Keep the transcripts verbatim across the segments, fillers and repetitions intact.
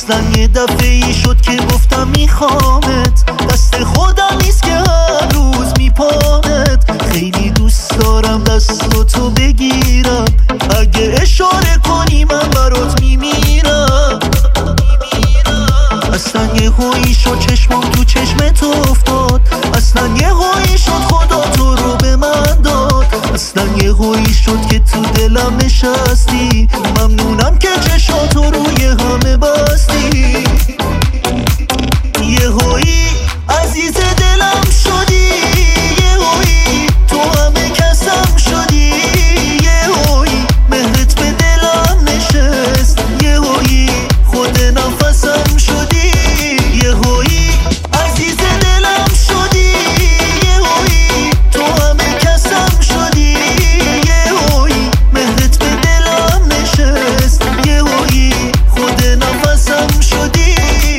اصلا یه دفعه ای شد که گفتم میخوامت، دست خودم نیست که هر روز میپامت. خیلی دوست دارم دستاتو بگیرم، اگه اشاره کنی من برات میمیرم. اصلا یه هایی شد چشمم تو چشمت افتاد، اصلا یه هایی شد خدا تو رو به من داد. اصلا یه هایی شد که تو دلم نشستی، ممنونم که چشاتو روی همه بستی. یه هایی عزیز دلم شدی، یه هایی تو همه کسم شدی، یه هایی مهرت به دلم نشست، یه هایی خود نفسم شدی. یه هایی عزیز دلم شدی، یه هایی تو همه کسم شدی، یه هایی مهرت به دلم نشست، یه هایی خود نفسم شدی.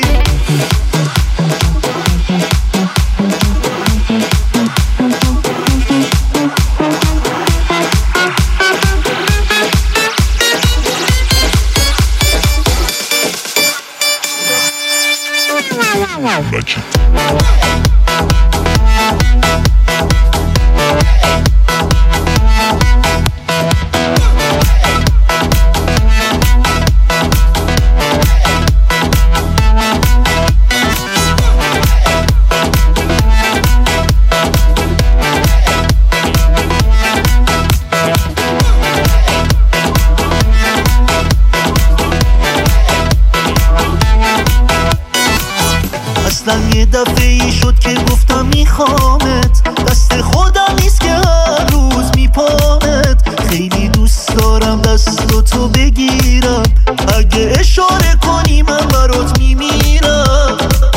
اصلا یه دفعه ای شد که گفتم میخوامت، دست خودم نیست که هر روز میپامت. خیلی دوست دارم دستاتو بگیرم، اگه اشاره کنی من برات میمیرم.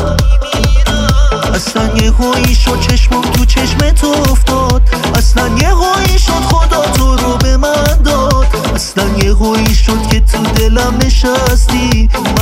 اصلا یه هایی شد چشمم تو چشمت افتاد، اصلا یه هایی شد خدا تو رو به من داد. اصلا یه هایی شد که تو دلم نشستی،